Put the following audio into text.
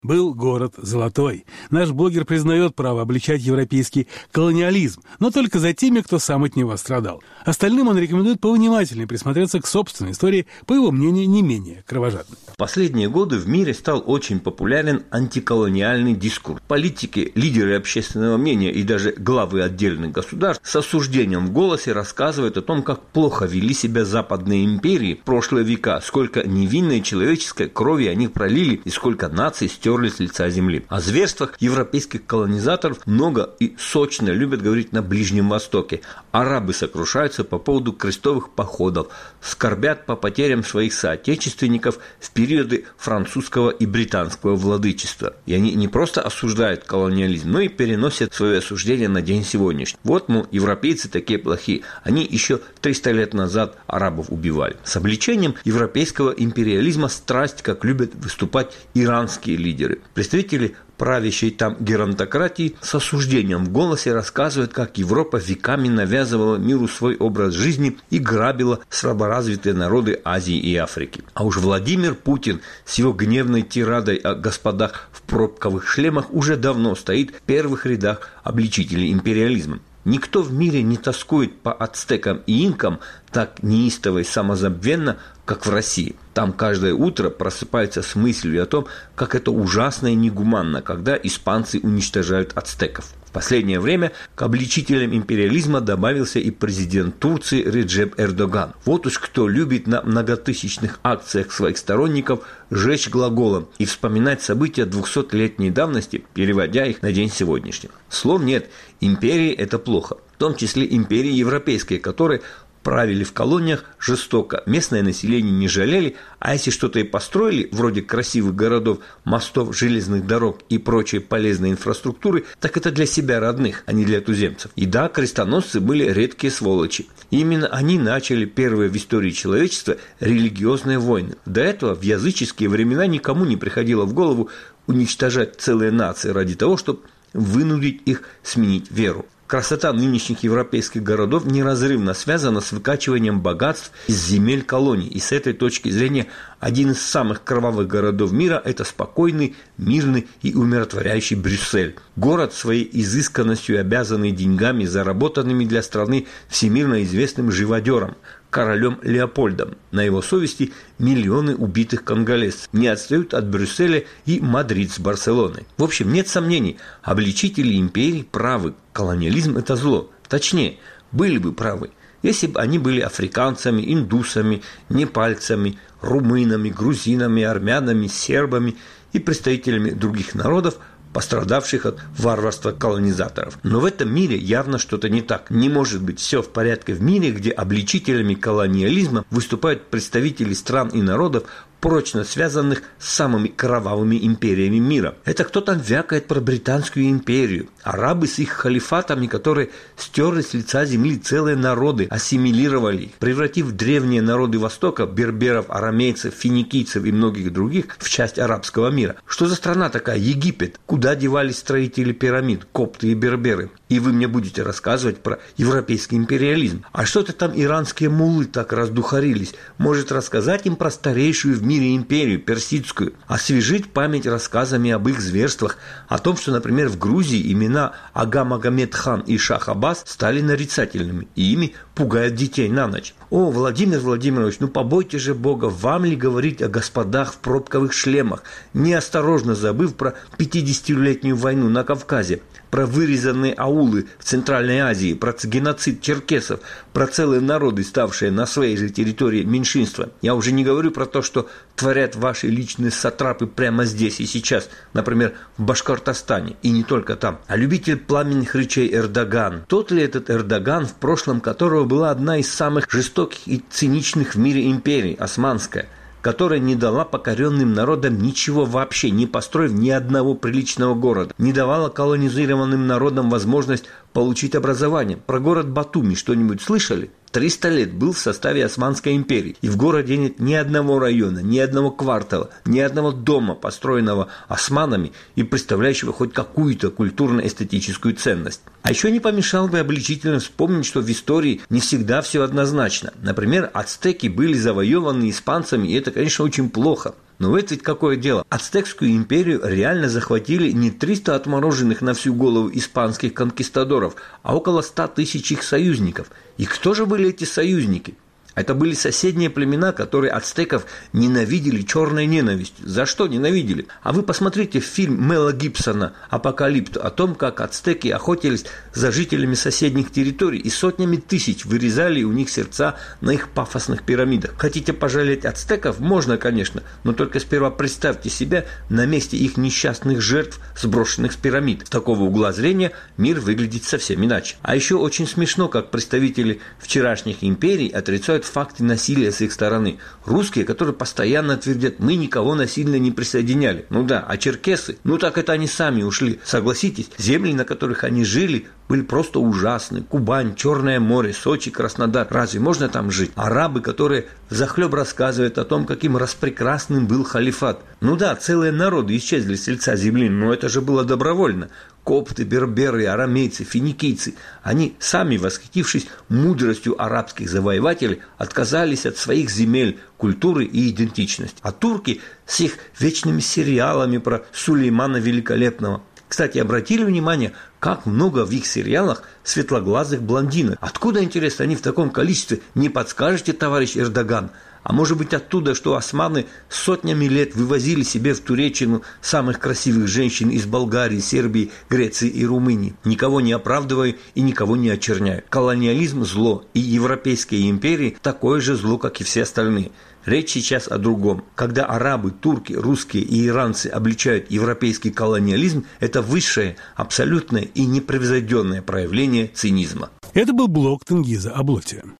Был город золотой. Наш блогер признает право обличать европейский колониализм, но только за теми, кто сам от него страдал. Остальным он рекомендует повнимательнее присмотреться к собственной истории, по его мнению, не менее кровожадной. В последние годы в мире стал очень популярен антиколониальный дискурс. Политики, лидеры общественного мнения и даже главы отдельных государств с осуждением в голосе рассказывают о том, как плохо вели себя западные империи в прошлые века, сколько невинной человеческой крови они пролили и сколько наций стерли с лица земли. О зверствах европейских колонизаторов много и сочно любят говорить на Ближнем Востоке. Арабы сокрушаются по поводу крестовых походов, скорбят по потерям своих соотечественников в периоды французского и британского владычества. И они не просто осуждают колониализм, но и переносят свое осуждение на день сегодняшний. Вот, мол, европейцы такие плохие. Они еще 300 лет назад арабов убивали. С обличением европейского империализма страсть, как любят выступать иранские лидеры. Представители правящей там геронтократии с осуждением в голосе рассказывают, как Европа веками навязывала миру свой образ жизни и грабила слаборазвитые народы Азии и Африки. А уж Владимир Путин с его гневной тирадой о господах в пробковых шлемах уже давно стоит в первых рядах обличителей империализма. Никто в мире не тоскует по ацтекам и инкам так неистово и самозабвенно, как в России. Там каждое утро просыпается с мыслью о том, как это ужасно и негуманно, когда испанцы уничтожают ацтеков. В последнее время к обличителям империализма добавился и президент Турции Реджеп Эрдоган. Вот уж кто любит на многотысячных акциях своих сторонников жечь глаголом и вспоминать события 200-летней давности, переводя их на день сегодняшний. Слов нет, империи это плохо, в том числе империи европейские, которые правили в колониях жестоко, местное население не жалели, а если что-то и построили, вроде красивых городов, мостов, железных дорог и прочей полезной инфраструктуры, так это для себя родных, а не для туземцев. И да, крестоносцы были редкие сволочи. Именно они начали первые в истории человечества религиозные войны. До этого в языческие времена никому не приходило в голову уничтожать целые нации ради того, чтобы вынудить их сменить веру. Красота нынешних европейских городов неразрывно связана с выкачиванием богатств из земель колоний. И с этой точки зрения один из самых кровавых городов мира – это спокойный, мирный и умиротворяющий Брюссель. Город своей изысканностью обязанный деньгами, заработанными для страны всемирно известным живодером – королем Леопольдом. На его совести миллионы убитых конголезцев. Не отстают от Брюсселя и Мадрид с Барселоной. В общем, нет сомнений, обличители империй правы. Колониализм – это зло. Точнее, были бы правы, если бы они были африканцами, индусами, непальцами, румынами, грузинами, армянами, сербами и представителями других народов, пострадавших от варварства колонизаторов. Но в этом мире явно что-то не так. Не может быть все в порядке в мире, где обличителями колониализма выступают представители стран и народов, прочно связанных с самыми кровавыми империями мира. Это кто там вякает про Британскую империю? Арабы с их халифатами, которые стерли с лица земли целые народы, ассимилировали их, превратив древние народы Востока, берберов, арамейцев, финикийцев и многих других, в часть арабского мира. Что за страна такая Египет? Куда девались строители пирамид, копты и берберы? И вы мне будете рассказывать про европейский империализм. А что-то там иранские муллы так раздухарились? Может рассказать им про старейшую в мире империю, персидскую? Освежить память рассказами об их зверствах, о том, что, например, в Грузии имена Ага Магомед хан и Шах Аббас стали нарицательными, и ими пугают детей на ночь. О, Владимир Владимирович, ну побойте же Бога, вам ли говорить о господах в пробковых шлемах, неосторожно забыв про 50-летнюю войну на Кавказе, про вырезанные аулы в Центральной Азии, про геноцид черкесов, про целые народы, ставшие на своей же территории меньшинством. Я уже не говорю про то, что творят ваши личные сатрапы прямо здесь и сейчас, например, в Башкортостане, и не только там. А любитель пламенных речей Эрдоган. Тот ли этот Эрдоган, в прошлом которого была одна из самых жестоких и циничных в мире империй, османская, которая не дала покоренным народам ничего вообще, не построив ни одного приличного города, не давала колонизированным народам возможность получить образование. Про город Батуми что-нибудь слышали? 300 лет был в составе Османской империи, и в городе нет ни одного района, ни одного квартала, ни одного дома, построенного османами и представляющего хоть какую-то культурно-эстетическую ценность. А еще не помешало бы обличительно вспомнить, что в истории не всегда все однозначно. Например, ацтеки были завоеваны испанцами, и это, конечно, очень плохо. Но это ведь какое дело? Ацтекскую империю реально захватили не 300 отмороженных на всю голову испанских конкистадоров, а около 100 тысяч их союзников. И кто же были эти союзники? Это были соседние племена, которые ацтеков ненавидели черной ненавистью. За что ненавидели? А вы посмотрите фильм Мела Гибсона «Апокалипт» о том, как ацтеки охотились за жителями соседних территорий и сотнями тысяч вырезали у них сердца на их пафосных пирамидах. Хотите пожалеть ацтеков? Можно, конечно, но только сперва представьте себя на месте их несчастных жертв, сброшенных с пирамид. С такого угла зрения мир выглядит совсем иначе. А еще очень смешно, как представители вчерашних империй отрицают факты насилия с их стороны. Русские, которые постоянно твердят, мы никого насильно не присоединяли. Ну да, а черкесы? Ну так это они сами ушли. Согласитесь, земли, на которых они жили, были просто ужасны. Кубань, Черное море, Сочи, Краснодар. Разве можно там жить? Арабы, которые взахлеб рассказывают о том, каким распрекрасным был халифат. Ну да, целые народы исчезли с лица земли, но это же было добровольно. Копты, берберы, арамейцы, финикийцы, они, сами восхитившись мудростью арабских завоевателей, отказались от своих земель, культуры и идентичности. А турки с их вечными сериалами про Сулеймана Великолепного. Кстати, обратили внимание, как много в их сериалах светлоглазых блондинок. Откуда, интересно, они в таком количестве? Не подскажете, товарищ Эрдоган? А может быть оттуда, что османы сотнями лет вывозили себе в Туреччину самых красивых женщин из Болгарии, Сербии, Греции и Румынии. Никого не оправдываю и никого не очерняю. Колониализм – зло, и европейские империи – такое же зло, как и все остальные. Речь сейчас о другом. Когда арабы, турки, русские и иранцы обличают европейский колониализм, это высшее, абсолютное и непревзойденное проявление цинизма. Это был блог Тенгиза Аблотия.